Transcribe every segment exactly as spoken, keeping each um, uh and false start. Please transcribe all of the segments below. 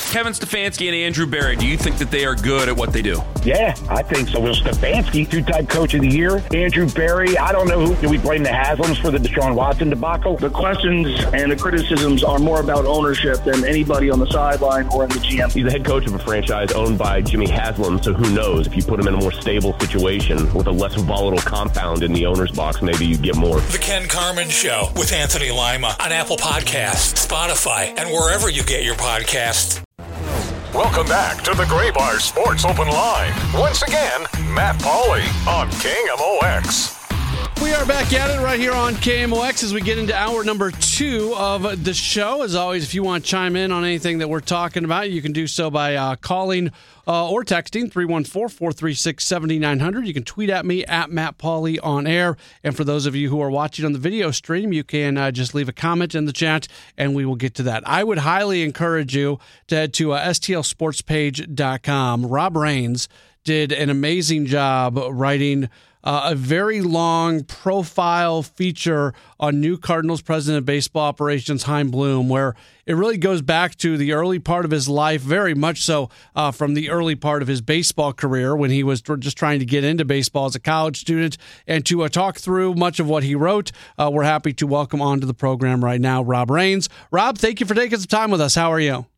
Kevin Stefanski and Andrew Berry, do you think that they are good at what they do? Yeah, I think so. Well, Stefanski, two-time coach of the year. Andrew Berry, I don't know who. Do we blame the Haslams for the Deshaun Watson debacle? The questions and the criticisms are more about ownership than anybody on the sideline or in the G M. He's the head coach of a franchise owned by Jimmy Haslam, so who knows? If you put him in a more stable situation with a less volatile compound in the owner's box, maybe you get more. The Ken Carman Show with Anthony Lima on Apple Podcasts, Spotify, and wherever you get your podcasts. Welcome back to the Graybar Sports Open Line. Once again, Matt Pauley on K M O X. We are back at it right here on K M O X as we get into hour number two of the show. As always, if you want to chime in on anything that we're talking about, you can do so by uh, calling uh, or texting three one four, four three six, seven nine zero zero. You can tweet at me at Matt Pauley on air. And for those of you who are watching on the video stream, you can uh, just leave a comment in the chat and we will get to that. I would highly encourage you to head to uh, S T L sports page dot com. Rob Rains did an amazing job writing Uh, a very long profile feature on new Cardinals president of baseball operations, Chaim Bloom, where it really goes back to the early part of his life, very much so uh, from the early part of his baseball career when he was just trying to get into baseball as a college student. And to uh, talk through much of what he wrote, uh, we're happy to welcome onto the program right now Rob Rains. Rob, thank you for taking some time with us. How are you?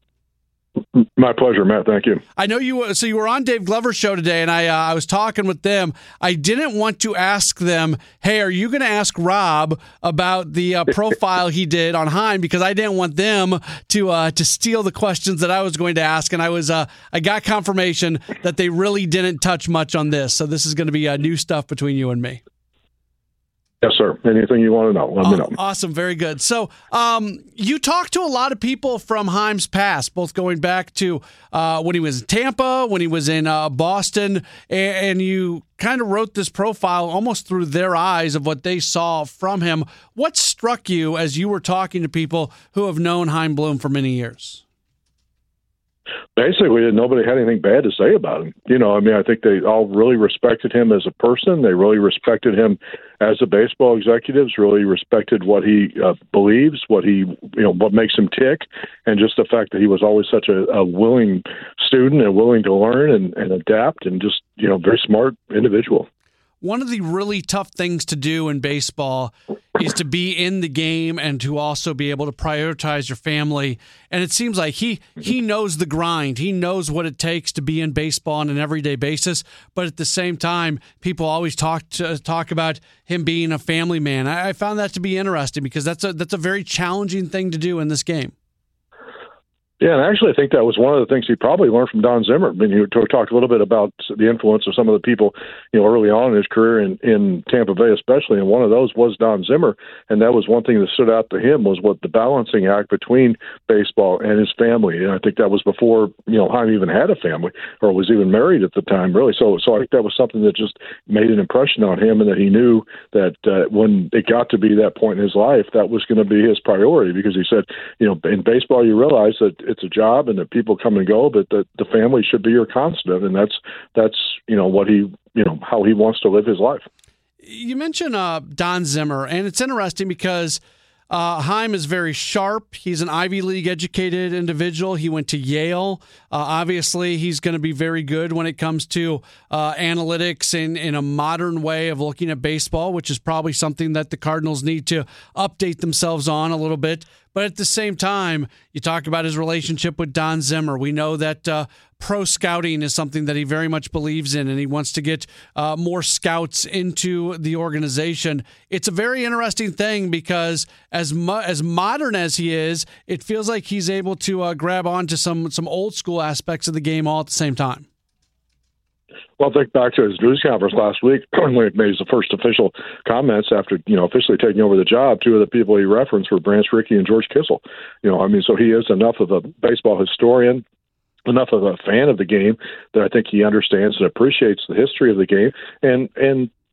My pleasure, Matt. Thank you. I know you. So you were on Dave Glover's show today, and I uh, I was talking with them. I didn't want to ask them, "Hey, are you going to ask Rob about the uh, profile he did on Chaim?" Because I didn't want them to uh, to steal the questions that I was going to ask. And I was uh, I got confirmation that they really didn't touch much on this. So this is going to be uh, new stuff between you and me. Yes, sir. Anything you want to know, let me know. Awesome. Very good. So um, you talked to a lot of people from Chaim's past, both going back to uh, when he was in Tampa, when he was in uh, Boston, and, and you kind of wrote this profile almost through their eyes of what they saw from him. What struck you as you were talking to people who have known Chaim Bloom for many years? Basically, nobody had anything bad to say about him. You know, I mean, I think they all really respected him as a person. They really respected him as a baseball executive, really respected what he uh, believes, what he, you know, what makes him tick, and just the fact that he was always such a, a willing student and willing to learn and, and adapt and just, you know, very smart individual. One of the really tough things to do in baseball is to be in the game and to also be able to prioritize your family. And it seems like he he knows the grind. He knows what it takes to be in baseball on an everyday basis. But at the same time, people always talk to, talk about him being a family man. I, I found that to be interesting because that's a that's a very challenging thing to do in this game. Yeah, and actually I think that was one of the things he probably learned from Don Zimmer. I mean, he talked a little bit about the influence of some of the people, you know, early on in his career in, in Tampa Bay especially, and one of those was Don Zimmer, and that was one thing that stood out to him was what the balancing act between baseball and his family. And I think that was before, you know, Chaim even had a family or was even married at the time, really. So so I think that was something that just made an impression on him, and that he knew that uh, when it got to be that point in his life, that was going to be his priority, because he said, you know, in baseball you realize that it's a job and that people come and go, but that the family should be your constant. And that's, that's, you know, what he, you know, how he wants to live his life. You mentioned uh, Don Zimmer, and it's interesting because Uh, Chaim is very sharp. He's an Ivy League educated individual. He went to Yale. Uh, obviously, he's going to be very good when it comes to uh, analytics and in a modern way of looking at baseball, which is probably something that the Cardinals need to update themselves on a little bit. But at the same time, you talk about his relationship with Don Zimmer. We know that uh, pro scouting is something that he very much believes in, and he wants to get uh, more scouts into the organization. It's a very interesting thing because as mu- as modern as he is, it feels like he's able to uh, grab onto some some old school aspects of the game all at the same time. Well, think back to his news conference last week when he made his first official comments after, you know, officially taking over the job. Two of the people he referenced were Branch Rickey and George Kissel. You know, I mean, so he is enough of a baseball historian, enough of a fan of the game that I think he understands and appreciates the history of the game. And, and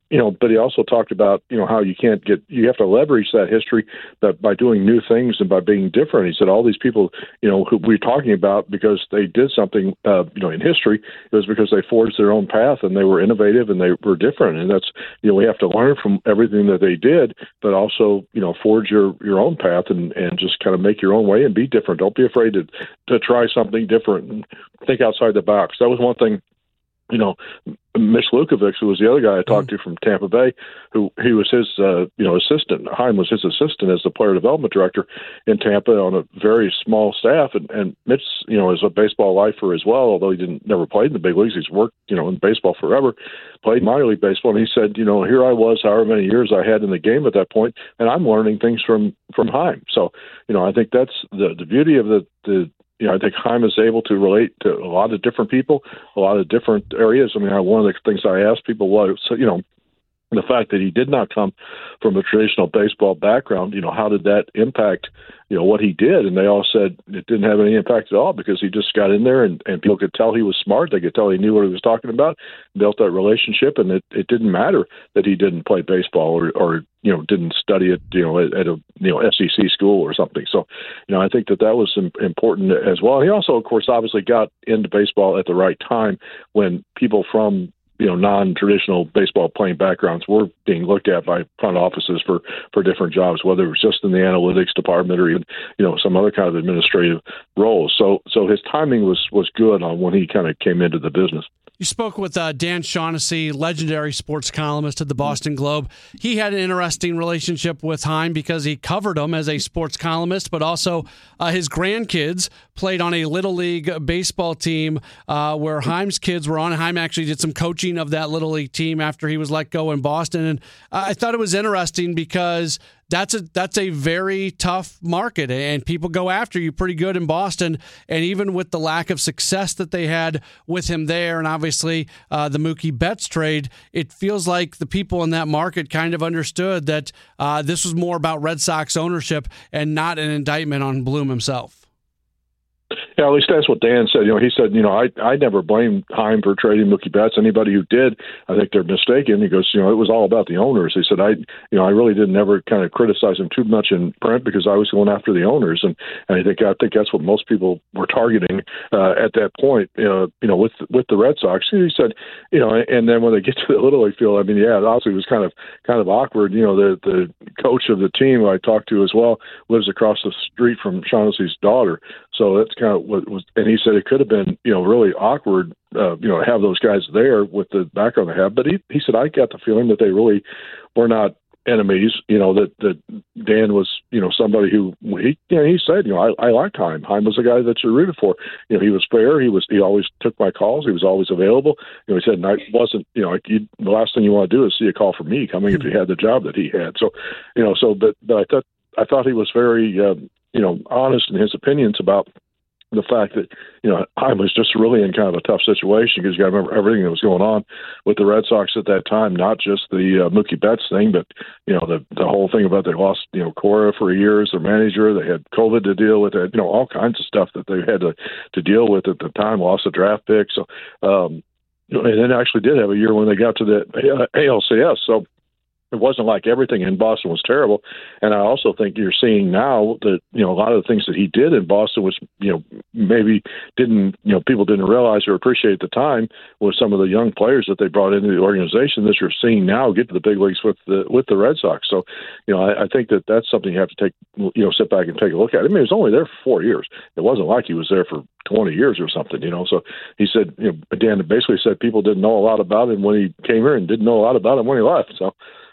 you know, but he also talked about, you know, how you can't get, you have to leverage that history that by doing new things and by being different. He said all these people, you know, who we're talking about because they did something, uh, you know, in history, it was because they forged their own path and they were innovative and they were different. And that's, you know, we have to learn from everything that they did, but also, you know, forge your, your own path and, and just kind of make your own way and be different. Don't be afraid to, to try something different and think outside the box. That was one thing. You know, Mitch Lukovic, who was the other guy I talked to from Tampa Bay, who he was his, uh, you know, assistant. Heim was his assistant as the player development director in Tampa on a very small staff. And, and Mitch, you know, is a baseball lifer as well, although he didn't never played in the big leagues. He's worked, you know, in baseball forever, played minor league baseball. And he said, you know, here I was, however many years I had in the game at that point, and I'm learning things from from Heim. So, you know, I think that's the the beauty of the the. You know, I think Heim is able to relate to a lot of different people, a lot of different areas. I mean, one of the things I asked people was, you know, the fact that he did not come from a traditional baseball background, you know, how did that impact, you know, what he did? And they all said it didn't have any impact at all because he just got in there and, and people could tell he was smart. They could tell he knew what he was talking about, built that relationship, and it, it didn't matter that he didn't play baseball or, or you know, didn't study it, you know, at, at a, you know, S E C school or something. So, you know, I think that that was important as well. He also, of course, obviously got into baseball at the right time when people from, you know, non-traditional baseball playing backgrounds were being looked at by front offices for, for different jobs, whether it was just in the analytics department or even, you know, some other kind of administrative roles. So, so his timing was, was good on when he kind of came into the business. You spoke with uh, Dan Shaughnessy, legendary sports columnist at the Boston Globe. He had an interesting relationship with Heim because he covered him as a sports columnist, but also uh, his grandkids played on a Little League baseball team uh, where Heim's kids were on. Heim actually did some coaching of that Little League team after he was let go in Boston. And uh, I thought it was interesting because That's a that's a very tough market, and people go after you pretty good in Boston. And even with the lack of success that they had with him there, and obviously uh, the Mookie Betts trade, it feels like the people in that market kind of understood that uh, this was more about Red Sox ownership and not an indictment on Bloom himself. Yeah, at least that's what Dan said. You know, he said, you know, I I never blamed Heim for trading Mookie Betts. Anybody who did, I think they're mistaken. He goes, you know, it was all about the owners. He said, I, you know, I really didn't ever kind of criticize him too much in print because I was going after the owners, and, and I think I think that's what most people were targeting uh, at that point. Uh, you know, with with the Red Sox. He said, you know, and then when they get to the Little League field, I mean, yeah, obviously it was kind of kind of awkward. You know, the the coach of the team who I talked to as well lives across the street from Shaughnessy's daughter. So that's kind of what was, and he said it could have been, you know, really awkward, uh, you know, to have those guys there with the background they have. But he, he said, I got the feeling that they really were not enemies, you know, that, that Dan was, you know, somebody who, he, you know, he said, you know, I, I liked Heim. Heim was a guy that you rooted for. You know, he was fair. He was, he always took my calls. He was always available. You know, he said, and I wasn't, you know, you, the last thing you want to do is see a call from me coming if he had the job that he had. So, you know, so, but, but I thought, I thought he was very, um, you know, honest in his opinions about the fact that, you know, I was just really in kind of a tough situation because you got to remember everything that was going on with the Red Sox at that time, not just the uh, Mookie Betts thing, but, you know, the the whole thing about they lost, you know, Cora for a year as their manager. They had COVID to deal with, it, you know, all kinds of stuff that they had to, to deal with at the time, lost a draft pick. So, um, you know, and then actually did have a year when they got to the A L C S. So, it wasn't like everything in Boston was terrible. And I also think you're seeing now that, you know, a lot of the things that he did in Boston, which, you know, maybe didn't, you know, people didn't realize or appreciate at the time, was some of the young players that they brought into the organization that you're seeing now get to the big leagues with the, with the Red Sox. So, you know, I, I think that that's something you have to take, you know, sit back and take a look at. I mean, he was only there for four years. It wasn't like he was there for twenty years or something, you know. So he said, you know, Dan basically said people didn't know a lot about him when he came here and didn't know a lot about him when he left. So,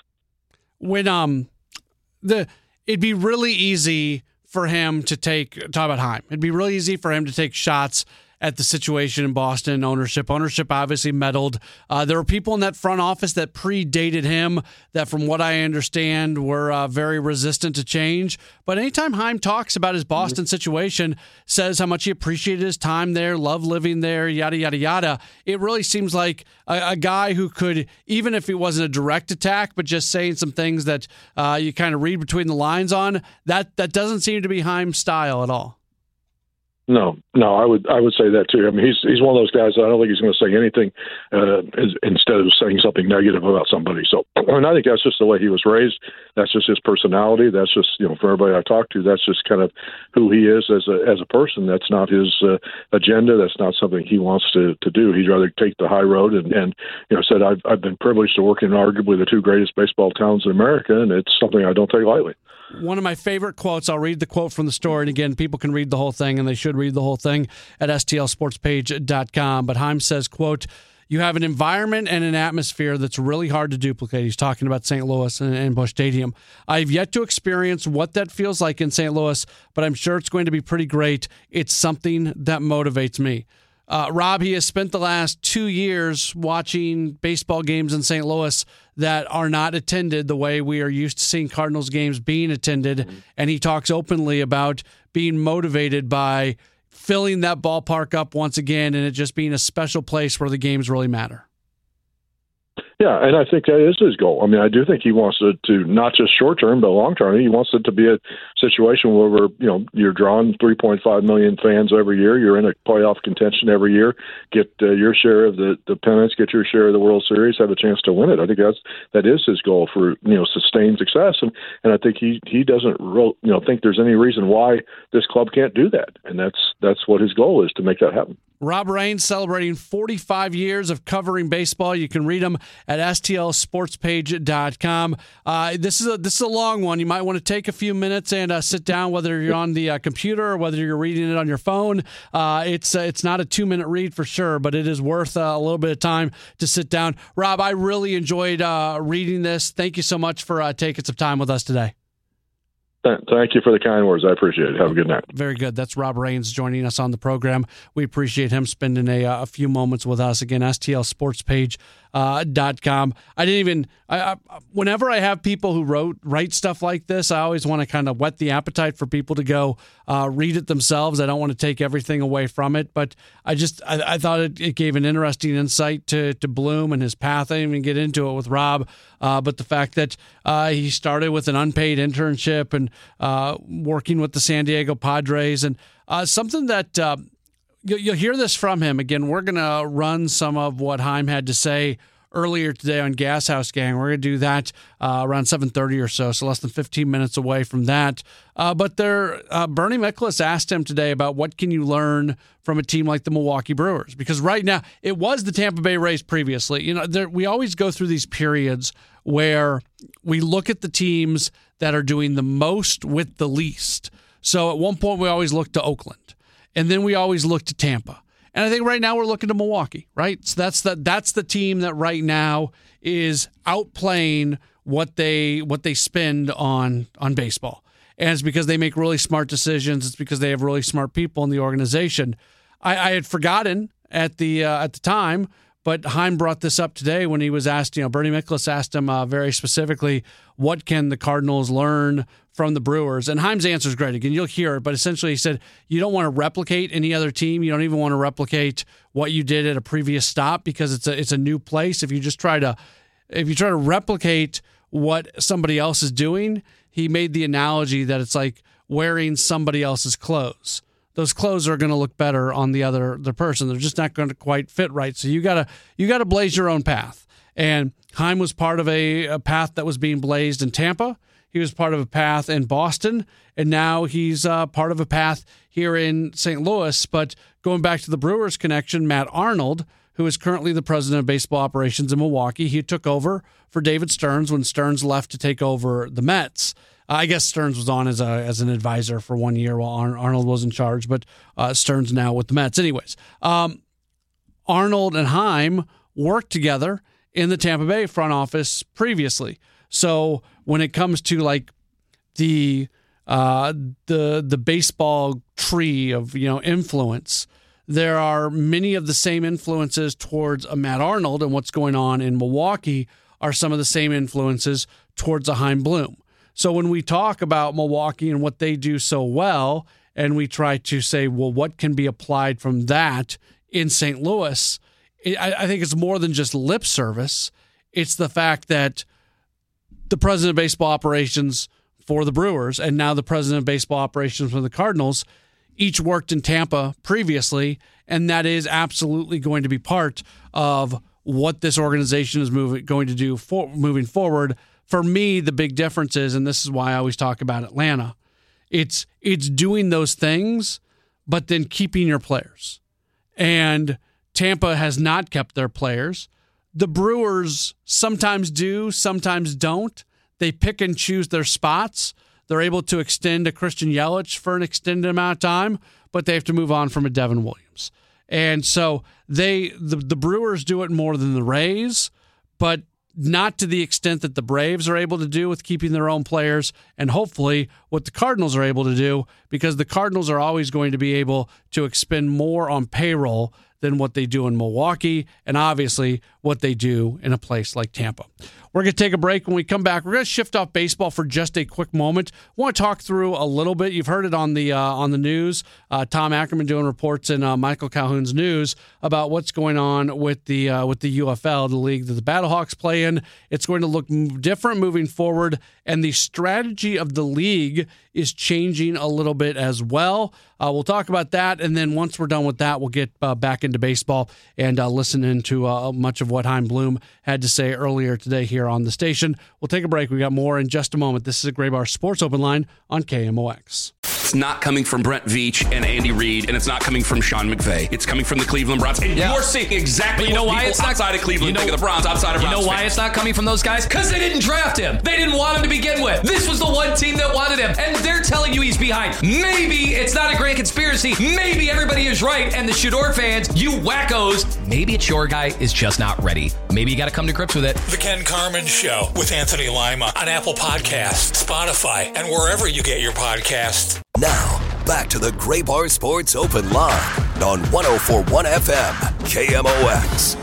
When um the it'd be really easy for him to take talk about Heim. It'd be really easy for him to take shots at the situation in Boston. Ownership, ownership obviously meddled. Uh, there were people in that front office that predated him that, from what I understand, were uh, very resistant to change. But anytime Heim talks about his Boston mm-hmm. situation, says how much he appreciated his time there, loved living there, yada, yada, yada, it really seems like a, a guy who could, even if it wasn't a direct attack, but just saying some things that uh, you kind of read between the lines on, that, that doesn't seem to be Heim's style at all. No, no, I would I would say that too. I mean, he's he's one of those guys that I don't think he's going to say anything uh, instead of saying something negative about somebody. So, and I think that's just the way he was raised. That's just his personality. That's just, you know, for everybody I talk to, that's just kind of who he is as a as a person. That's not his uh, agenda. That's not something he wants to, to do. He'd rather take the high road. And, and you know, said I've I've been privileged to work in arguably the two greatest baseball towns in America, and it's something I don't take lightly. One of my favorite quotes, I'll read the quote from the story, and again, people can read the whole thing, and they should read the whole thing at S T L sports page dot com. But Heim says, quote, "You have an environment and an atmosphere that's really hard to duplicate." He's talking about Saint Louis and, and Busch Stadium. "I've yet to experience what that feels like in Saint Louis, but I'm sure it's going to be pretty great. It's something that motivates me." Uh, Rob, he has spent the last two years watching baseball games in Saint Louis that are not attended the way we are used to seeing Cardinals games being attended. Mm-hmm. And he talks openly about being motivated by filling that ballpark up once again and it just being a special place where the games really matter. Yeah, and I think that is his goal. I mean, I do think he wants it to not just short term, but long term. He wants it to be a situation where, you know, you're drawing three point five million fans every year. You're in a playoff contention every year. Get uh, your share of the, the pennants. Get your share of the World Series. Have a chance to win it. I think that's that is his goal for, you know, sustained success. And and I think he he doesn't real, you know think there's any reason why this club can't do that. And that's that's what his goal is, to make that happen. Rob Raines celebrating forty-five years of covering baseball. You can read them at S T L sports page dot com. Uh, this is a this is a long one. You might want to take a few minutes and uh, sit down, whether you're on the uh, computer or whether you're reading it on your phone. Uh, it's uh, it's not a two minute read for sure, but it is worth uh, a little bit of time to sit down. Rob, I really enjoyed uh, reading this. Thank you so much for uh, taking some time with us today. Thank you for the kind words. I appreciate it. Have a good night. Very good. That's Rob Raines joining us on the program. We appreciate him spending a, a few moments with us. Again, S T L sports page dot com. I didn't even, I, I, whenever I have people who wrote write stuff like this, I always want to kind of whet the appetite for people to go uh, read it themselves. I don't want to take everything away from it, but I just, I, I thought it, it gave an interesting insight to, to Bloom and his path. I didn't even get into it with Rob, uh, but the fact that uh, he started with an unpaid internship and uh, working with the San Diego Padres, and uh, something that uh, you'll hear this from him. Again, we're going to run some of what Heim had to say earlier today on Gas House Gang. We're going to do that uh, around seven thirty or so, so less than fifteen minutes away from that. Uh, but there, uh, Bernie Miklasz asked him today about what can you learn from a team like the Milwaukee Brewers? Because right now, it was the Tampa Bay Rays previously. You know, there, we always go through these periods where we look at the teams that are doing the most with the least. So at one point, we always look to Oakland. And then we always look to Tampa. And I think right now we're looking to Milwaukee, right? So that's the that's the team that right now is outplaying what they what they spend on on baseball. And it's because they make really smart decisions. It's because they have really smart people in the organization. I, I had forgotten at the uh, at the time, but Heim brought this up today when he was asked, you know, Bernie Miklasz asked him uh, very specifically, what can the Cardinals learn from the Brewers? And Heim's answer is great. Again, you'll hear it, but essentially he said, you don't want to replicate any other team. You don't even want to replicate what you did at a previous stop because it's a it's a new place. If you just try to if you try to replicate what somebody else is doing, he made the analogy that it's like wearing somebody else's clothes. Those clothes are going to look better on the other the person. They're just not going to quite fit right. So you gotta you gotta blaze your own path. And Heim was part of a, a path that was being blazed in Tampa. He was part of a path in Boston, and now he's uh, part of a path here in Saint Louis. But going back to the Brewers connection, Matt Arnold, who is currently the president of baseball operations in Milwaukee, he took over for David Stearns when Stearns left to take over the Mets. Uh, I guess Stearns was on as a as an advisor for one year while Ar- Arnold was in charge, but uh, Stearns now with the Mets. Anyways, um, Arnold and Heim worked together in the Tampa Bay front office previously. So when it comes to like the uh, the the baseball tree of you know influence, there are many of the same influences towards a Matt Arnold, and what's going on in Milwaukee are some of the same influences towards a Heim Bloom. So when we talk about Milwaukee and what they do so well, and we try to say, well, what can be applied from that in Saint Louis, it, I, I think it's more than just lip service. It's the fact that the president of baseball operations for the Brewers and now the president of baseball operations for the Cardinals each worked in Tampa previously, and that is absolutely going to be part of what this organization is moving, going to do for, moving forward. For me, the big difference is, and this is why I always talk about Atlanta, it's it's doing those things, but then keeping your players. And Tampa has not kept their players. The Brewers sometimes do, sometimes don't. They pick and choose their spots. They're able to extend a Christian Yelich for an extended amount of time, but they have to move on from a Devin Williams. And so they the, the Brewers do it more than the Rays, but not to the extent that the Braves are able to do with keeping their own players, and hopefully what the Cardinals are able to do, because the Cardinals are always going to be able to expend more on payroll than what they do in Milwaukee, and obviously what they do in a place like Tampa. We're going to take a break. When we come back, we're going to shift off baseball for just a quick moment. I want to talk through a little bit. You've heard it on the uh, on the news. Uh, Tom Ackerman doing reports in uh, Michael Calhoun's news about what's going on with the uh, with the U F L, the league that the Battlehawks play in. It's going to look different moving forward, and the strategy of the league is changing a little bit as well. Uh, we'll talk about that, and then once we're done with that, we'll get uh, back into baseball and uh, listen into uh, much of what Chaim Bloom had to say earlier today here on the station. We'll take a break. We got more in just a moment. This is a Gray Bar Sports Open Line on K M O X. It's not coming from Brent Veach and Andy Reid, and it's not coming from Sean McVay. It's coming from the Cleveland Browns. And yeah. you're seeing exactly but you know what why people it's not, outside of Cleveland you know, think of the Browns, outside of You Browns know why fans. It's not coming from those guys? Because they didn't draft him. They didn't want him to begin with. This was the one team that wanted him, and they're telling you he's behind. Maybe it's not a grand conspiracy. Maybe everybody is right, and the Shador fans, you wackos, maybe it's your guy is just not ready. Maybe you got to come to grips with it. The Ken Carman Show with Anthony Lima on Apple Podcasts, Spotify, and wherever you get your podcasts. Now, back to the Gray Bar Sports Open Line on one oh four point one F M, K M O X.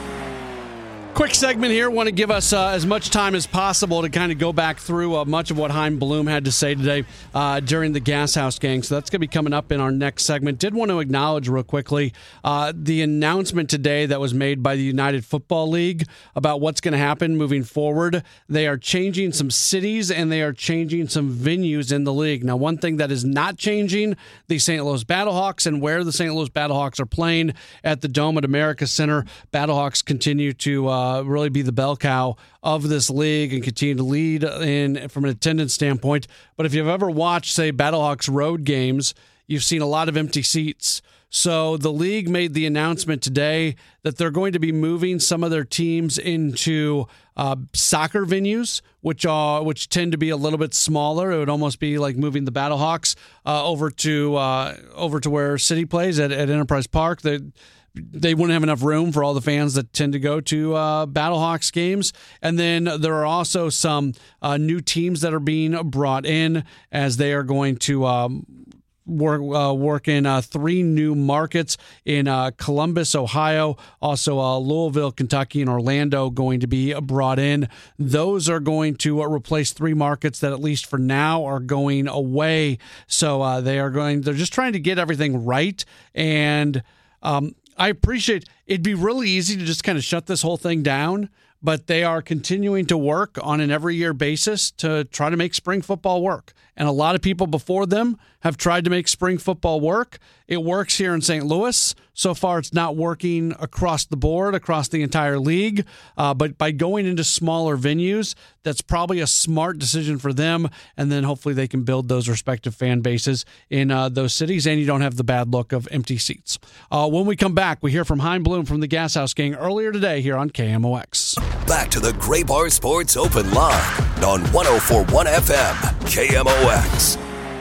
Quick segment here. Want to give us uh, as much time as possible to kind of go back through uh, much of what Chaim Bloom had to say today uh, during the Gas House Gang. So that's going to be coming up in our next segment. Did want to acknowledge real quickly uh, the announcement today that was made by the United Football League about what's going to happen moving forward. They are changing some cities and they are changing some venues in the league. Now, one thing that is not changing, the Saint Louis Battlehawks and where the Saint Louis Battlehawks are playing at the Dome at America Center. Battlehawks continue to uh, Uh, really be the bell cow of this league and continue to lead in from an attendance standpoint. But if you've ever watched, say, Battlehawks road games, you've seen a lot of empty seats. So the league made the announcement today that they're going to be moving some of their teams into uh, soccer venues, which are which tend to be a little bit smaller. It would almost be like moving the Battlehawks uh, over to uh, over to where City plays at, at Enterprise Park. They They wouldn't have enough room for all the fans that tend to go to uh, Battlehawks games. And then there are also some uh, new teams that are being brought in as they are going to um, work uh, work in uh, three new markets in uh, Columbus, Ohio, also uh, Louisville, Kentucky, and Orlando going to be brought in. Those are going to uh, replace three markets that, at least for now, are going away. So uh, they are going. They're just trying to get everything right. And um, I appreciate it'd be really easy to just kind of shut this whole thing down, but they are continuing to work on an every year basis to try to make spring football work. And a lot of people before them have tried to make spring football work. It works here in Saint Louis. So far, it's not working across the board, across the entire league. Uh, but by going into smaller venues, that's probably a smart decision for them. And then hopefully they can build those respective fan bases in uh, those cities, and you don't have the bad look of empty seats. Uh, when we come back, we hear from Chaim Bloom from the Gas House Gang earlier today here on K M O X. Back to the Gray Bar Sports Open Line on one oh four point one F M, K M O X.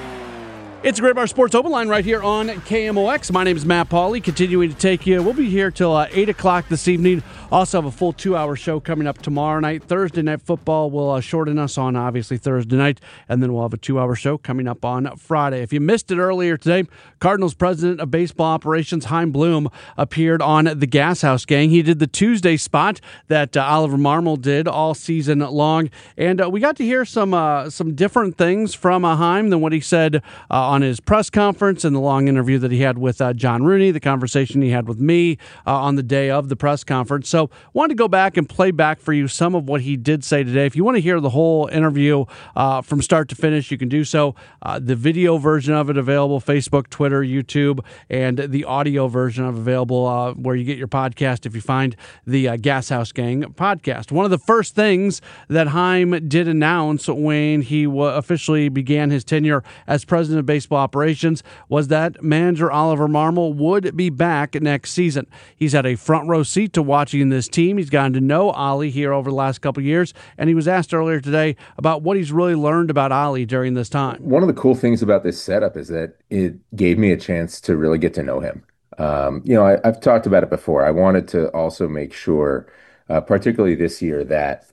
It's a Gray Bar Sports Open Line right here on K M O X. My name is Matt Pauley, continuing to take you. We'll be here till uh, eight o'clock this evening. Also have a full two-hour show coming up tomorrow night. Thursday Night Football will uh, shorten us on, obviously, Thursday night, and then we'll have a two-hour show coming up on Friday. If you missed it earlier today, Cardinals President of Baseball Operations, Chaim Bloom, appeared on the Gas House Gang. He did the Tuesday spot that uh, Oliver Marmol did all season long, and uh, we got to hear some uh, some different things from uh, Chaim than what he said uh, on his press conference and the long interview that he had with uh, John Rooney, the conversation he had with me uh, on the day of the press conference. So wanted to go back and play back for you some of what he did say today. If you want to hear the whole interview uh, from start to finish, you can do so. Uh, the video version of it available, Facebook, Twitter, YouTube, and the audio version of it available uh, where you get your podcast if you find the uh, Gas House Gang podcast. One of the first things that Chaim did announce when he w- officially began his tenure as president of baseball operations was that manager Oliver Marmol would be back next season. He's had a front row seat to watching this team. He's gotten to know Ollie here over the last couple of years, and he was asked earlier today about what he's really learned about Ollie during this time. One of the cool things about this setup is that it gave me a chance to really get to know him. Um, you know, I, I've talked about it before. I wanted to also make sure, uh, particularly this year, that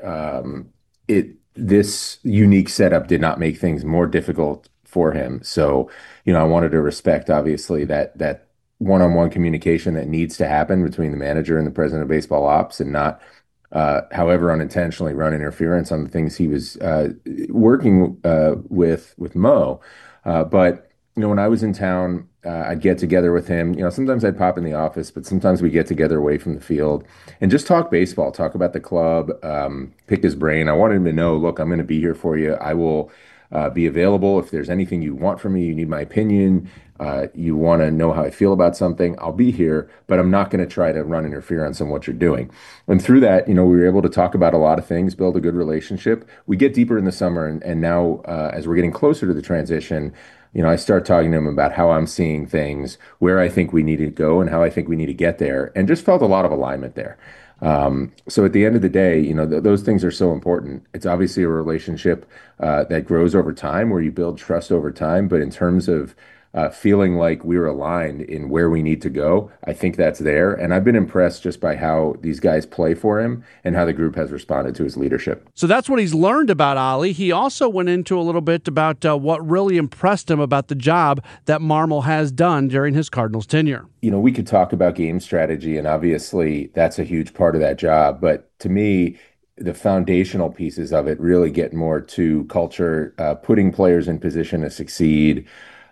um, it this unique setup did not make things more difficult for him. So, you know, I wanted to respect, obviously, that that one-on-one communication that needs to happen between the manager and the president of baseball ops, and not, uh, however unintentionally, run interference on the things he was uh, working uh, with with Mo. Uh, but, you know, when I was in town, uh, I'd get together with him. You know, sometimes I'd pop in the office, but sometimes we get together away from the field and just talk baseball, talk about the club, um, pick his brain. I wanted him to know, look, I'm going to be here for you. I will uh, be available. If there's anything you want from me, you need my opinion, uh, you want to know how I feel about something, I'll be here, but I'm not going to try to run interference on what you're doing. And through that, you know, we were able to talk about a lot of things, build a good relationship. We get deeper in the summer, and, and now uh, as we're getting closer to the transition, you know, I start talking to him about how I'm seeing things, where I think we need to go, and how I think we need to get there, and just felt a lot of alignment there. Um, so at the end of the day, you know, th- those things are so important. It's obviously a relationship uh, that grows over time, where you build trust over time. But in terms of uh, feeling like we're aligned in where we need to go, I think that's there. And I've been impressed just by how these guys play for him and how the group has responded to his leadership. So that's what he's learned about Ollie. He also went into a little bit about uh, what really impressed him about the job that Marmol has done during his Cardinals tenure. You know, we could talk about game strategy, and obviously that's a huge part of that job. But to me, the foundational pieces of it really get more to culture, uh, putting players in position to succeed,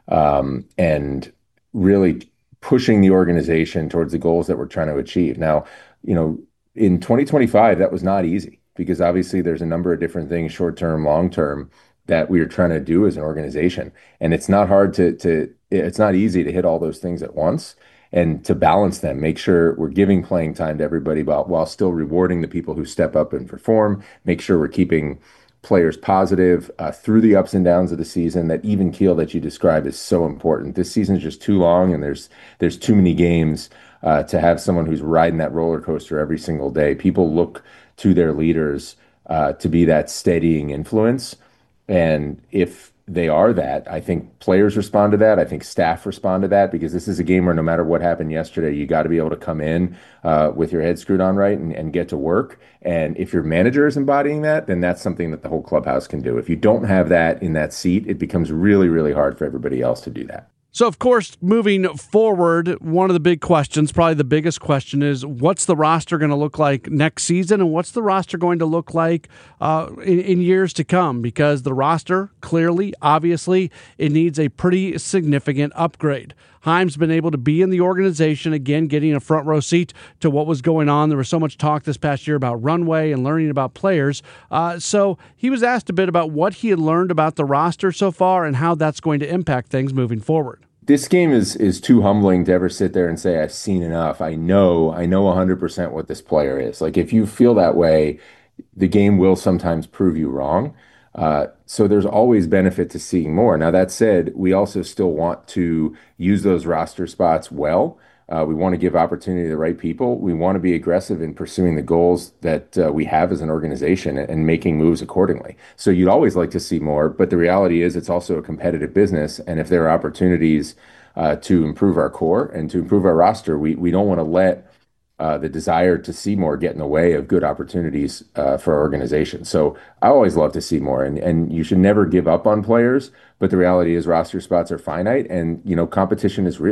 um, and really pushing the organization towards the goals that we're trying to achieve. Now, you know, in twenty twenty-five, that was not easy, because obviously there's a number of different things, short-term, long-term, that we are trying to do as an organization. And it's not hard to, to, it's not easy to hit all those things at once and to balance them, make sure we're giving playing time to everybody while, while still rewarding the people who step up and perform, make sure we're keeping players positive uh, through the ups and downs of the season. That even keel that you describe is so important. This season is just too long, and there's there's too many games uh, to have someone who's riding that roller coaster every single day. People look to their leaders uh, to be that steadying influence. And if they are that, I think players respond to that. I think staff respond to that, because this is a game where no matter what happened yesterday, you got to be able to come in uh, with your head screwed on right and, and get to work. And if your manager is embodying that, then that's something that the whole clubhouse can do. If you don't have that in that seat, it becomes really, really hard for everybody else to do that. So, of course, moving forward, one of the big questions, probably the biggest question, is what's the roster going to look like next season, and what's the roster going to look like uh, in, in years to come? Because the roster, clearly, obviously, it needs a pretty significant upgrade. Chaim's been able to be in the organization, again, getting a front row seat to what was going on. There was so much talk this past year about runway and learning about players. Uh, so he was asked a bit about what he had learned about the roster so far and how that's going to impact things moving forward. This game is is too humbling to ever sit there and say, I've seen enough. I know, I know one hundred percent what this player is. Like, if you feel that way, the game will sometimes prove you wrong. Uh, so there's always benefit to seeing more. Now, that said, we also still want to use those roster spots well. Uh, we want to give opportunity to the right people. We want to be aggressive in pursuing the goals that uh, we have as an organization, and, and making moves accordingly. So you'd always like to see more, but the reality is it's also a competitive business. And if there are opportunities uh, to improve our core and to improve our roster, we, we don't want to let Uh, the desire to see more get in the way of good opportunities uh, for our organization. So I always love to see more, and, and you should never give up on players, but the reality is roster spots are finite, and, you know, competition is real.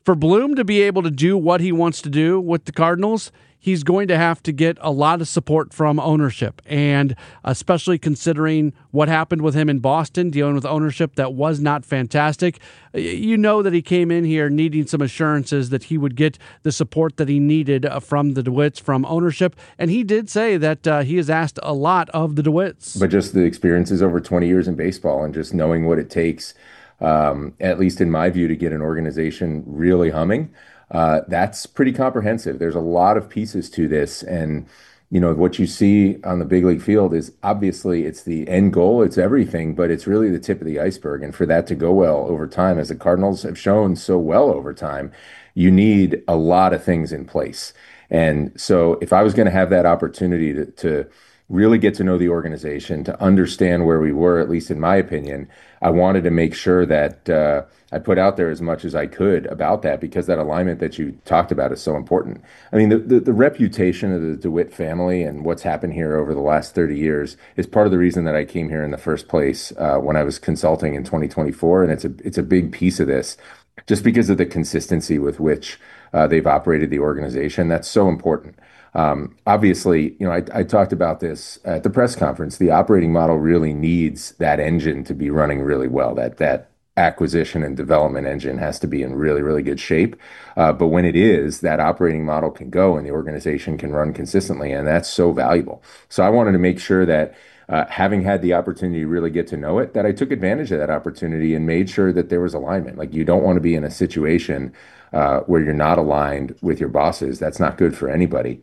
for Bloom to be able to do what he wants to do with the Cardinals, he's going to have to get a lot of support from ownership, and especially considering what happened with him in Boston, dealing with ownership that was not fantastic. You know that he came in here needing some assurances that he would get the support that he needed from the DeWitts, from ownership, and he did say that uh, he has asked a lot of the DeWitts. But just the experiences over twenty years in baseball and just knowing what it takes, um, at least in my view, to get an organization really humming, Uh, that's pretty comprehensive. There's a lot of pieces to this. And, you know, what you see on the big league field is obviously it's the end goal, it's everything, but it's really the tip of the iceberg. And for that to go well over time, as the Cardinals have shown so well over time, you need a lot of things in place. And so if I was going to have that opportunity to, to really get to know the organization, to understand where we were, at least in my opinion, I wanted to make sure that uh, I put out there as much as I could about that, because that alignment that you talked about is so important. I mean, the, the, the reputation of the DeWitt family and what's happened here over the last thirty years is part of the reason that I came here in the first place uh, when I was consulting in twenty twenty-four. And it's a, it's a big piece of this, just because of the consistency with which uh, they've operated the organization. That's so important. Um, obviously, you know, I, I talked about this at the press conference. The operating model really needs that engine to be running really well. That that acquisition and development engine has to be in really, really good shape. Uh, but when it is, that operating model can go and the organization can run consistently, and that's so valuable. So I wanted to make sure that uh, having had the opportunity to really get to know it, that I took advantage of that opportunity and made sure that there was alignment. Like, you don't want to be in a situation uh, where you're not aligned with your bosses. That's not good for anybody.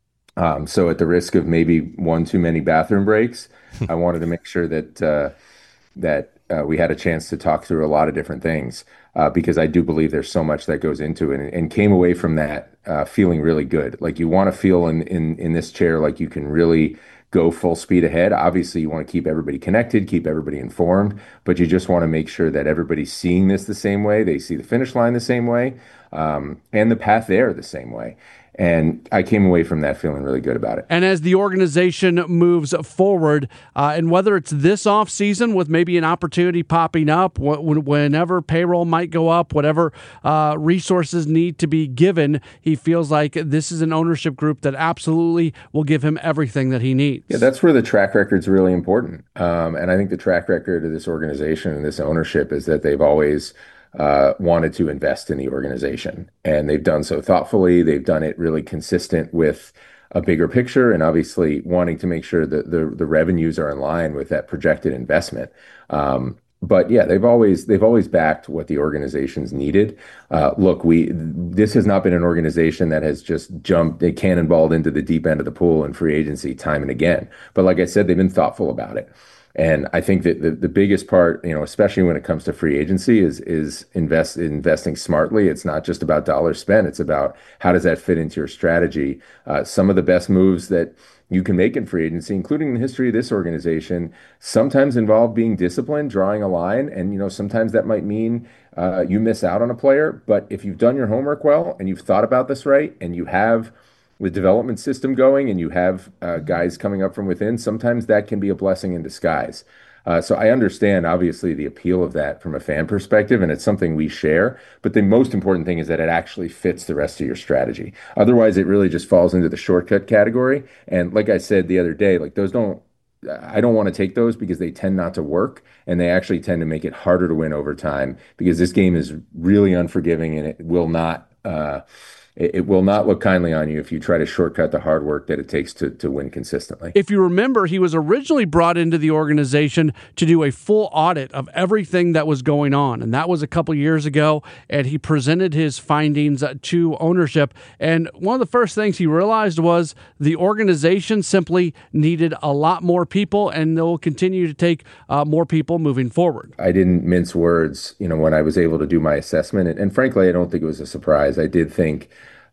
Um, so at the risk of maybe one too many bathroom breaks, I wanted to make sure that uh, that uh, we had a chance to talk through a lot of different things, uh, because I do believe there's so much that goes into it, and, and came away from that uh, feeling really good. Like, you want to feel in, in in this chair like you can really go full speed ahead. Obviously, you want to keep everybody connected, keep everybody informed, but you just want to make sure that everybody's seeing this the same way. They see the finish line the same way, um, and the path there the same way. And I came away from that feeling really good about it. And as the organization moves forward, uh, and whether it's this offseason with maybe an opportunity popping up, wh- whenever payroll might go up, whatever uh, resources need to be given, he feels like this is an ownership group that absolutely will give him everything that he needs. Yeah, that's where the track record's really important. Um, and I think the track record of this organization and this ownership is that they've always Uh, wanted to invest in the organization, and they've done so thoughtfully. They've done it really consistent with a bigger picture, and obviously wanting to make sure that the the revenues are in line with that projected investment. Um, but yeah, they've always they've always backed what the organization's needed. Uh, look, we this has not been an organization that has just jumped, they cannonballed into the deep end of the pool in free agency time and again. But like I said, they've been thoughtful about it. And I think that the, the biggest part, you know, especially when it comes to free agency, is is invest investing smartly. It's not just about dollars spent. It's about how does that fit into your strategy. Uh, some of the best moves that you can make in free agency, including in the history of this organization, sometimes involve being disciplined, drawing a line. And, you know, sometimes that might mean uh, you miss out on a player. But if you've done your homework well and you've thought about this right, and you have with development system going, and you have uh, guys coming up from within, sometimes that can be a blessing in disguise. Uh, so I understand, obviously, the appeal of that from a fan perspective, and it's something we share. But the most important thing is that it actually fits the rest of your strategy. Otherwise, it really just falls into the shortcut category. And like I said the other day, like those don't, I don't want to take those because they tend not to work, and they actually tend to make it harder to win over time, because this game is really unforgiving, and it will not, uh, it will not look kindly on you if you try to shortcut the hard work that it takes to, to win consistently. If you remember, he was originally brought into the organization to do a full audit of everything that was going on, and that was a couple years ago, and he presented his findings to ownership. And one of the first things he realized was the organization simply needed a lot more people, and they'll continue to take uh, more people moving forward. I didn't mince words, you know, when I was able to do my assessment, and, and frankly, I don't think it was a surprise. I did think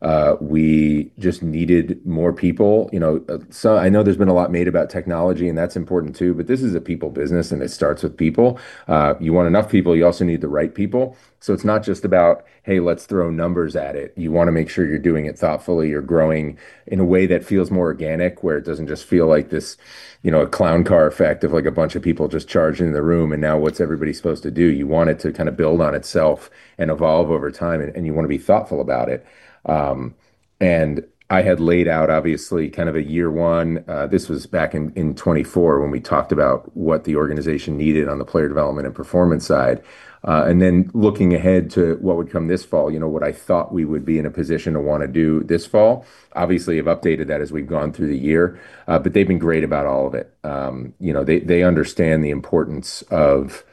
Uh, we just needed more people. You know, uh, so I know there's been a lot made about technology, and that's important too, but this is a people business, and it starts with people. Uh, you want enough people, you also need the right people. So it's not just about, hey, let's throw numbers at it. You want to make sure you're doing it thoughtfully. You're growing in a way that feels more organic, where it doesn't just feel like this, you know, a clown car effect of like a bunch of people just charged in the room, and now what's everybody supposed to do? You want it to kind of build on itself and evolve over time, and, and you want to be thoughtful about it. Um, and I had laid out, obviously, kind of a year one. Uh, this was back in, in twenty-four when we talked about what the organization needed on the player development and performance side. Uh, and then looking ahead to what would come this fall, you know, what I thought we would be in a position to want to do this fall. Obviously, I've updated that as we've gone through the year, uh, but they've been great about all of it. Um, you know, they, they understand the importance of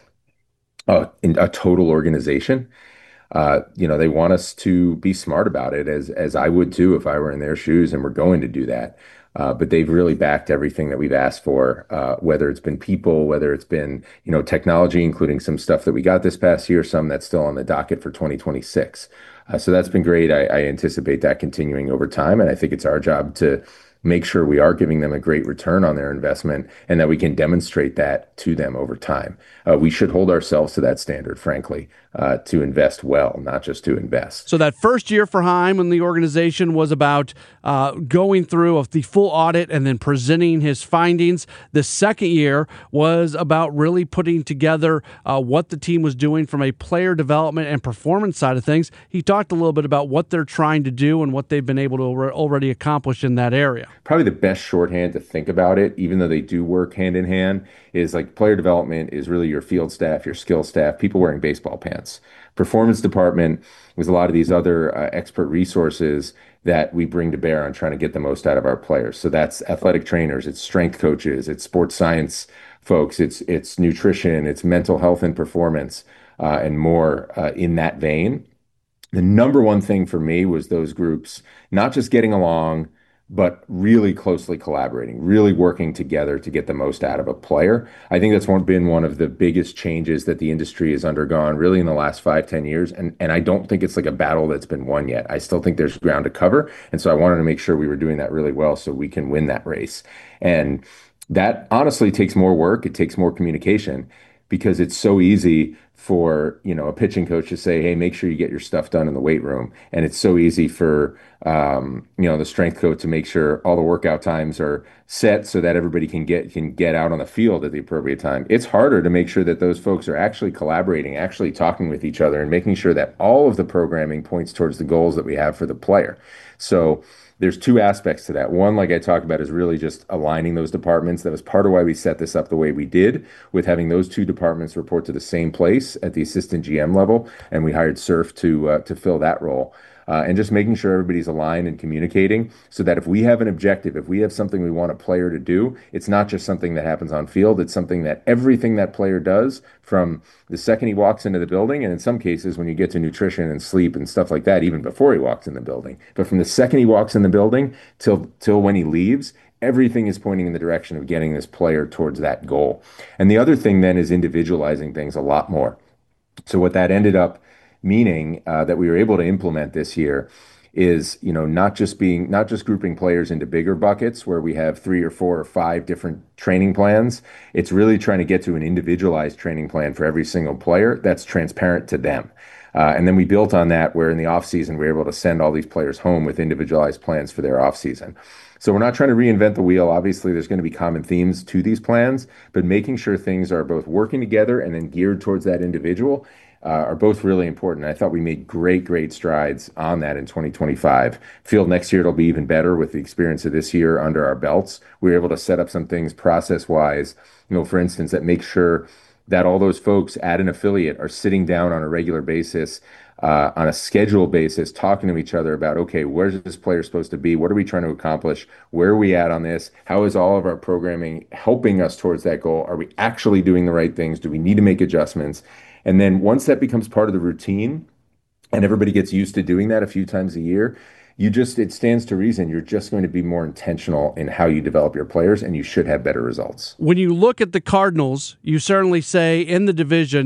uh, a total organization. Uh, you know, they want us to be smart about it, as as I would too if I were in their shoes, and we're going to do that. Uh, but they've really backed everything that we've asked for, uh, whether it's been people, whether it's been, you know, technology, including some stuff that we got this past year, some that's still on the docket for twenty twenty-six. Uh, so that's been great. I, I anticipate that continuing over time, and I think it's our job to make sure we are giving them a great return on their investment, and that we can demonstrate that to them over time. Uh, we should hold ourselves to that standard, frankly, uh, to invest well, not just to invest. So that first year for Chaim and the organization was about uh, going through the full audit and then presenting his findings. The second year was about really putting together uh, what the team was doing from a player development and performance side of things. He talked a little bit about what they're trying to do and what they've been able to already accomplish in that area. Probably the best shorthand to think about it, even though they do work hand in hand, is like player development is really your field staff, your skill staff, people wearing baseball pants. Performance department was a lot of these other uh, expert resources that we bring to bear on trying to get the most out of our players. So that's athletic trainers, it's strength coaches, it's sports science folks, it's it's nutrition, it's mental health and performance, uh, and more uh, in that vein. The number one thing for me was those groups not just getting along, but really closely collaborating, really working together to get the most out of a player. I think that's one, been one of the biggest changes that the industry has undergone really in the last five, ten years. And, and I don't think it's like a battle that's been won yet. I still think there's ground to cover. And so I wanted to make sure we were doing that really well so we can win that race. And that honestly takes more work. It takes more communication, because it's so easy for, you know, a pitching coach to say, hey, make sure you get your stuff done in the weight room. And it's so easy for, um, you know, the strength coach to make sure all the workout times are set so that everybody can get can get out on the field at the appropriate time. It's harder to make sure that those folks are actually collaborating, actually talking with each other, and making sure that all of the programming points towards the goals that we have for the player. So there's two aspects to that. One, like I talked about, is really just aligning those departments. That was part of why we set this up the way we did, with having those two departments report to the same place at the assistant G M level, and we hired Surf to uh, to fill that role. Uh, and just making sure everybody's aligned and communicating, so that if we have an objective, if we have something we want a player to do, it's not just something that happens on field. It's something that everything that player does, from the second he walks into the building, and in some cases when you get to nutrition and sleep and stuff like that, even before he walks in the building, but from the second he walks in the building till till when he leaves, everything is pointing in the direction of getting this player towards that goal. And the other thing then is individualizing things a lot more. So what that ended up meaning uh, that we were able to implement this year is, you know, not just being, not just grouping players into bigger buckets where we have three or four or five different training plans. It's really trying to get to an individualized training plan for every single player that's transparent to them. Uh, and then we built on that, where in the off season, we were able to send all these players home with individualized plans for their off season. So we're not trying to reinvent the wheel. Obviously, there's going to be common themes to these plans, but making sure things are both working together and then geared towards that individual Uh, are both really important. I thought we made great, great strides on that in twenty twenty-five. Field next year, it'll be even better with the experience of this year under our belts. We were able to set up some things process-wise, you know, for instance, that make sure that all those folks at an affiliate are sitting down on a regular basis, uh, on a schedule basis, talking to each other about, okay, where's this player supposed to be? What are we trying to accomplish? Where are we at on this? How is all of our programming helping us towards that goal? Are we actually doing the right things? Do we need to make adjustments? And then once that becomes part of the routine and everybody gets used to doing that a few times a year, you just, it stands to reason you're just going to be more intentional in how you develop your players, and you should have better results. When you look at the Cardinals, you certainly say in the division,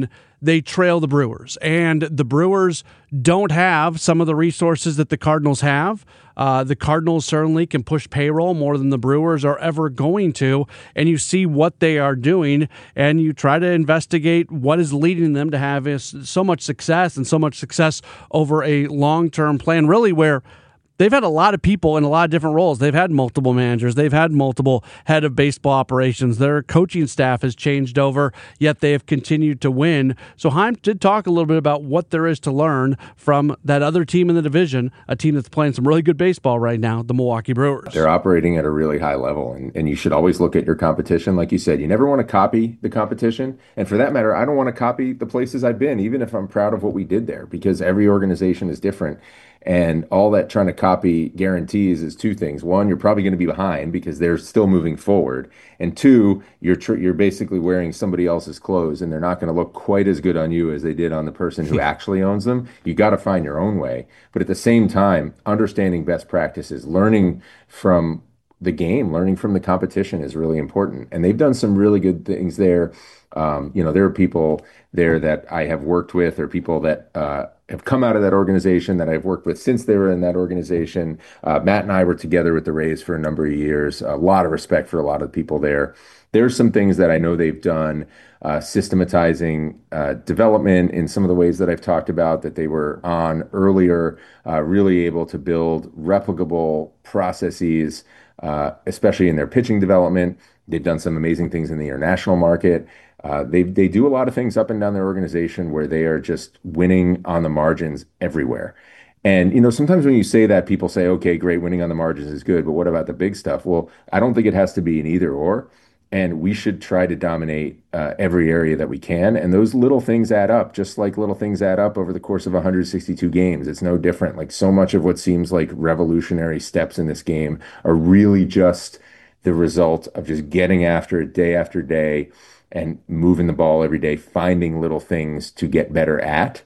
they trail the Brewers. And the Brewers don't have some of the resources that the Cardinals have. Uh, the Cardinals certainly can push payroll more than the Brewers are ever going to, and you see what they are doing, and you try to investigate what is leading them to have so much success and so much success over a long-term plan, really where they've had a lot of people in a lot of different roles. They've had multiple managers. They've had multiple head of baseball operations. Their coaching staff has changed over, yet they have continued to win. So Chaim did talk a little bit about what there is to learn from that other team in the division, a team that's playing some really good baseball right now, the Milwaukee Brewers. They're operating at a really high level, and, and you should always look at your competition. Like you said, you never want to copy the competition. And for that matter, I don't want to copy the places I've been, even if I'm proud of what we did there, because every organization is different. And all that trying to copy guarantees is two things. One, you're probably going to be behind because they're still moving forward. And two, you're tr- you're basically wearing somebody else's clothes, and they're not going to look quite as good on you as they did on the person who actually owns them. You got to find your own way. But at the same time, understanding best practices, learning from the game, learning from the competition is really important. And they've done some really good things there. Um, you know, there are people there that I have worked with, or people that uh, have come out of that organization that I've worked with since they were in that organization. Uh, Matt and I were together with the Rays for a number of years. A lot of respect for a lot of people there. There's some things that I know they've done, uh, systematizing uh, development in some of the ways that I've talked about that they were on earlier, uh, really able to build replicable processes, uh, especially in their pitching development. They've done some amazing things in the international market. Uh, they they do a lot of things up and down their organization where they are just winning on the margins everywhere. And, you know, sometimes when you say that, people say, okay, great, winning on the margins is good, but what about the big stuff? Well, I don't think it has to be an either or. And we should try to dominate uh, every area that we can. And those little things add up, just like little things add up over the course of one hundred sixty-two games. It's no different. Like, so much of what seems like revolutionary steps in this game are really just the result of just getting after it day after day and moving the ball every day, finding little things to get better at.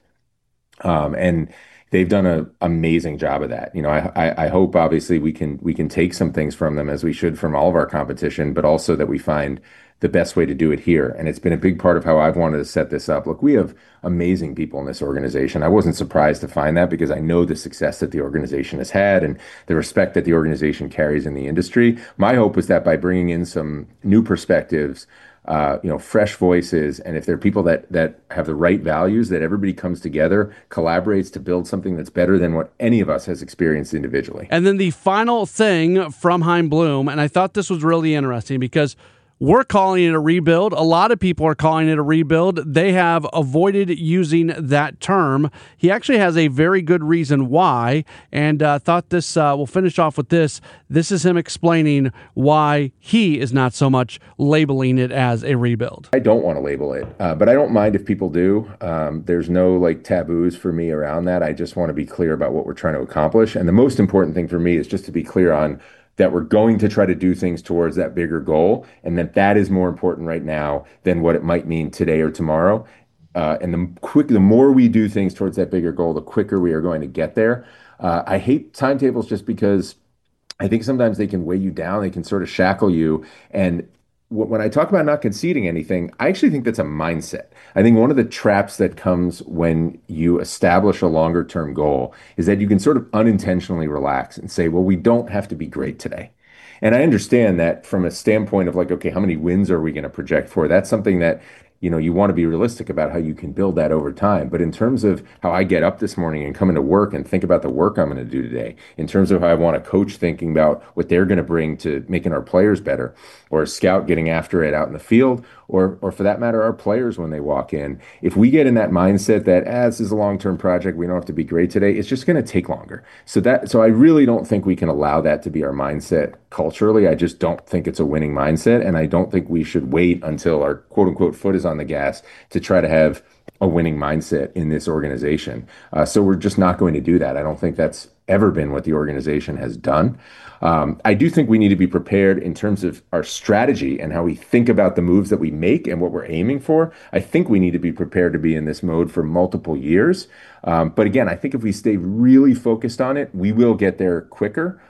Um, and they've done an amazing job of that. You know, I, I, I hope obviously we can we can take some things from them, as we should from all of our competition, but also that we find the best way to do it here. And it's been a big part of how I've wanted to set this up. Look, we have amazing people in this organization. I wasn't surprised to find that because I know the success that the organization has had and the respect that the organization carries in the industry. My hope is that by bringing in some new perspectives, Uh, you know, fresh voices, and if there are people that that have the right values, that everybody comes together, collaborates to build something that's better than what any of us has experienced individually. And then the final thing from Chaim Bloom, and I thought this was really interesting because we're calling it a rebuild. A lot of people are calling it a rebuild. They have avoided using that term. He actually has a very good reason why, and uh, thought this, uh, we'll finish off with this. This is him explaining why he is not so much labeling it as a rebuild. I don't want to label it, uh, but I don't mind if people do. Um, there's no like taboos for me around that. I just want to be clear about what we're trying to accomplish. And the most important thing for me is just to be clear on that we're going to try to do things towards that bigger goal, and that that is more important right now than what it might mean today or tomorrow. Uh, and the quick, the more we do things towards that bigger goal, the quicker we are going to get there. Uh, I hate timetables just because I think sometimes they can weigh you down. They can sort of shackle you. And when I talk about not conceding anything, I actually think that's a mindset. I think one of the traps that comes when you establish a longer term goal is that you can sort of unintentionally relax and say, well, we don't have to be great today. And I understand that from a standpoint of like, okay, how many wins are we going to project for? That's something that, you know, you want to be realistic about how you can build that over time. But in terms of how I get up this morning and come into work and think about the work I'm going to do today, in terms of how I want a coach thinking about what they're going to bring to making our players better, or a scout getting after it out in the field, or or for that matter, our players when they walk in. If we get in that mindset that, ah, this is a long-term project, we don't have to be great today, it's just going to take longer. So that so I really don't think we can allow that to be our mindset culturally. I just don't think it's a winning mindset, and I don't think we should wait until our quote-unquote foot is on the gas to try to have a winning mindset in this organization. Uh, so we're just not going to do that. I don't think that's ever been what the organization has done. Um, I do think we need to be prepared in terms of our strategy and how we think about the moves that we make and what we're aiming for. I think we need to be prepared to be in this mode for multiple years. Um, but again, I think if we stay really focused on it, we will get there quicker.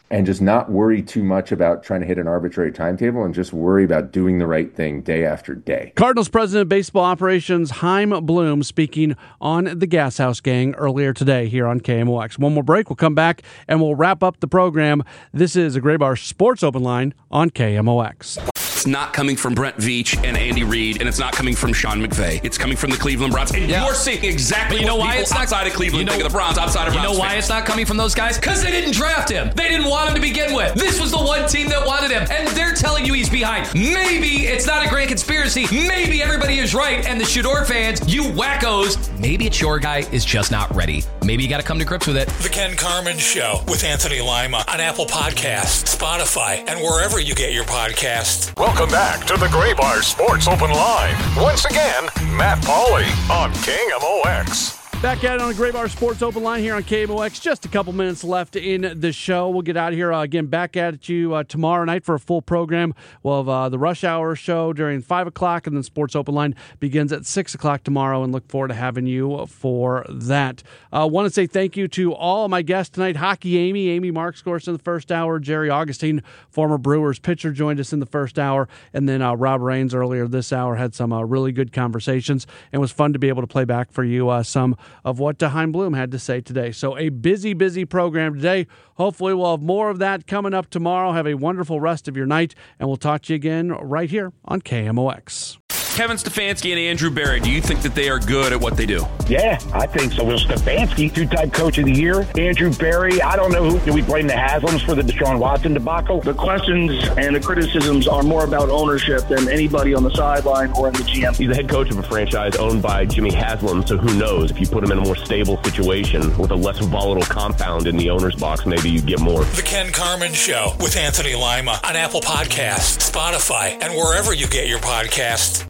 and just not worry too much about trying to hit an arbitrary timetable and just worry about doing the right thing day after day. Cardinals President of Baseball Operations Chaim Bloom speaking on the Gas House Gang earlier today here on K M O X. One more break. We'll come back and we'll wrap up the program. This is a Gray Bar Sports Open Line on K M O X. It's not coming from Brent Veach and Andy Reid, and it's not coming from Sean McVay. It's coming from the Cleveland Browns. And yeah. you're seeing exactly but you know what why people it's not, outside of Cleveland you know, think of the Browns, outside of You Browns know why fans. it's not coming from those guys? Because they didn't draft him. They didn't want him to begin with. This was the one team that wanted him, and they're telling you he's behind. Maybe it's not a grand conspiracy. Maybe everybody is right, and the Shador fans, you wackos, maybe it's your guy is just not ready. Maybe you got to come to grips with it. The Ken Carman Show with Anthony Lima on Apple Podcasts, Spotify, and wherever you get your podcasts. Welcome back to the Gray Bar Sports Open Line. Once again, Matt Pauley on K M O X. Back at it on the Gray Bar Sports Open Line here on K M O X. Just a couple minutes left in the show. We'll get out of here uh, again back at you uh, tomorrow night for a full program. We'll have uh, the Rush Hour show during five o'clock, and then Sports Open Line begins at six o'clock tomorrow, and look forward to having you for that. I uh, want to say thank you to all of my guests tonight. Hockey Amy, Amy Markscourse in the first hour, Jerry Augustine, former Brewers pitcher, joined us in the first hour, and then uh, Rob Raines earlier this hour had some uh, really good conversations, and it was fun to be able to play back for you uh, some of what Chaim Bloom had to say today. So a busy, busy program today. Hopefully we'll have more of that coming up tomorrow. Have a wonderful rest of your night, and we'll talk to you again right here on K M O X. Kevin Stefanski and Andrew Berry, do you think that they are good at what they do? Yeah, I think so. Will Stefanski, two-time coach of the year. Andrew Berry, I don't know who. Do we blame the Haslams for the Deshaun Watson debacle? The questions and the criticisms are more about ownership than anybody on the sideline or in the G M. He's the head coach of a franchise owned by Jimmy Haslam, so who knows? If you put him in a more stable situation with a less volatile compound in the owner's box, maybe you get more. The Ken Carman Show with Anthony Lima on Apple Podcasts, Spotify, and wherever you get your podcasts.